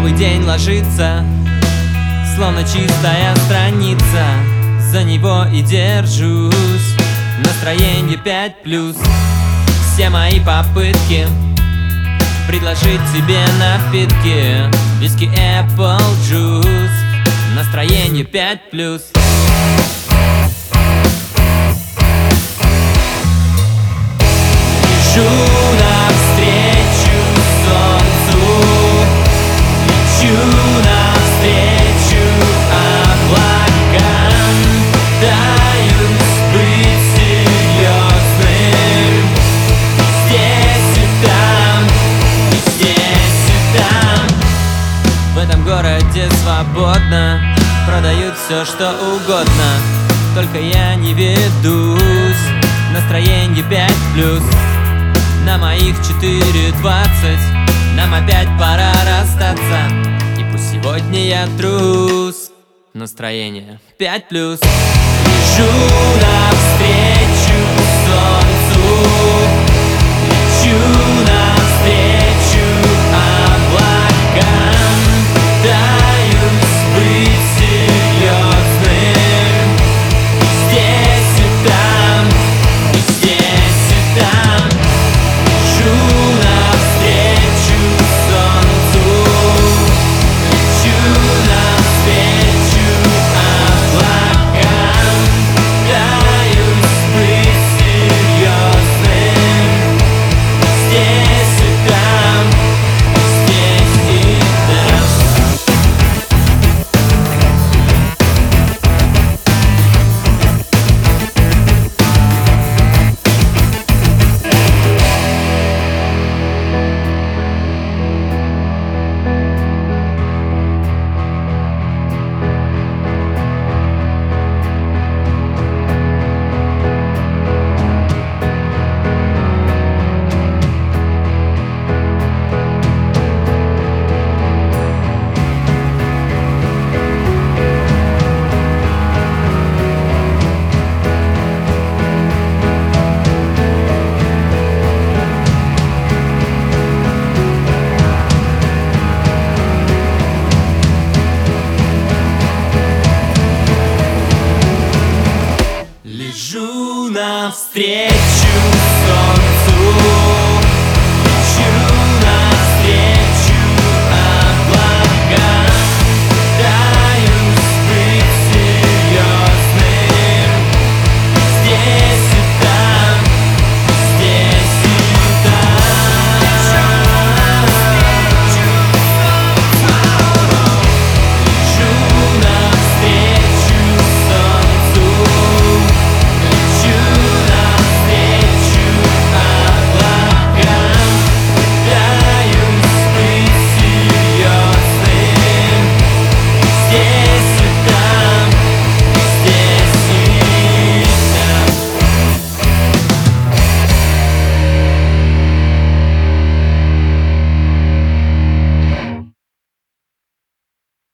Новый день ложится, словно чистая страница. За него и держусь. Настроение 5+. Все мои попытки предложить тебе напитки, виски, apple juice. Настроение 5+. Лечу навстречу солнцу, лечу навстречу облакам, пытаюсь быть серьезным. Здесь и там, и здесь и там. В этом городе свободно продают все, что угодно, только я не ведусь. Настроение 5+. На моих 4:20 нам опять пора расстаться. И пусть сегодня я трус. Настроение 5+. Лечу навстречу солнцу, лечу навстречу облакам, пытаюсь быть серьезным. И здесь и там, и здесь и там. Лечу навстречу солнцу, лечу навстречу облакам, пытаюсь быть серьезным. Здесь и там, здесь и там. Лежу навстречу